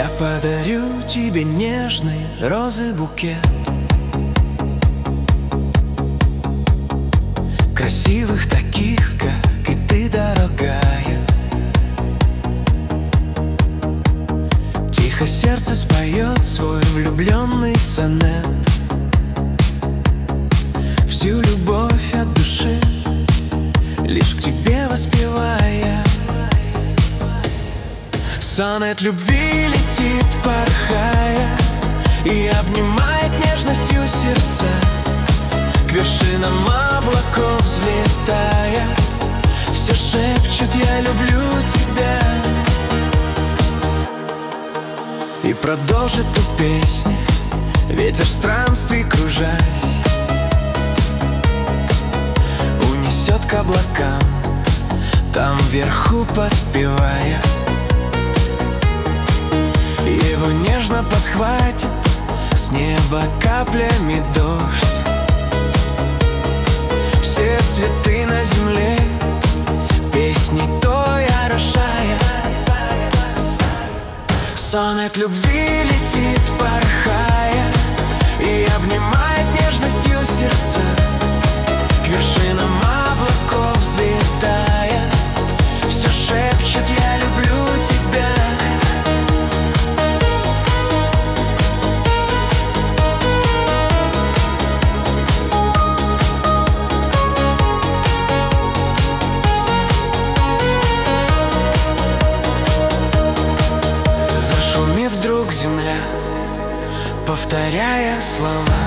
Я подарю тебе нежный розы букет красивых таких, как и ты, дорогая. Тихо сердце споет свой влюбленный сонет, всю любовь от души лишь к тебе воспевая. Сонет любви летит, порхая, и обнимает нежностью сердца, к вершинам облаков взлетая. Все шепчет: я люблю тебя. И продолжит ту песню ветер странствий, кружась, унесет к облакам, там вверху подпевая. Его нежно подхватит с неба каплями дождь, все цветы на земле песней той орошая. Сонет любви летит, порхая, и обнимает нежностью сердца, к вершинам облаков взлетая. Все шепчет: я люблю тебя. Вдруг земля, повторяя слова,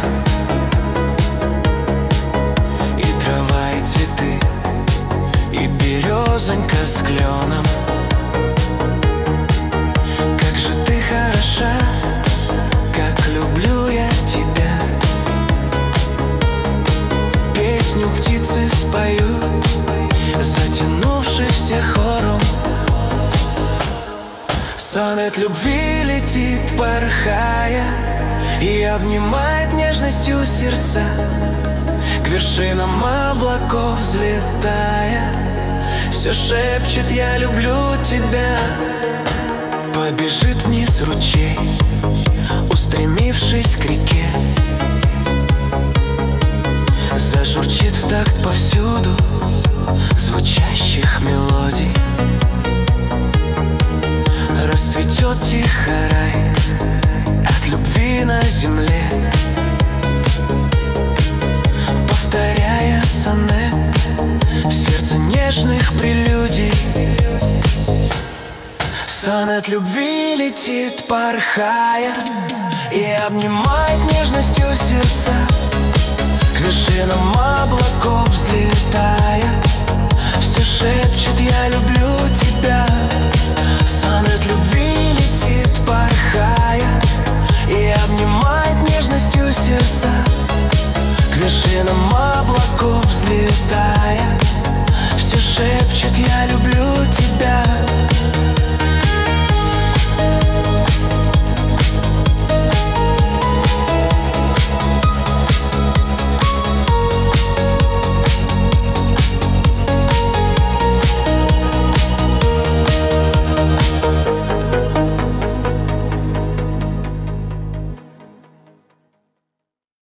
и трава, и цветы, и березонька с кленом. Как же ты хороша, как люблю я тебя. Песню птицы споют, затянувшись хором. Сонет любви летит, порхая, и обнимает нежностью сердца, к вершинам облаков взлетая. Все шепчет: я люблю тебя. Побежит вниз ручей, устремившись к реке, зажурчит в такт повсюду звучащих мелодий. Расцветет тихо рай от любви на земле, повторяя сонет в сердце нежных прелюдий. Сонет любви летит, порхая, и обнимает нежностью сердца, к вершинам облаков взлетая. Все шепчет: я люблю тебя.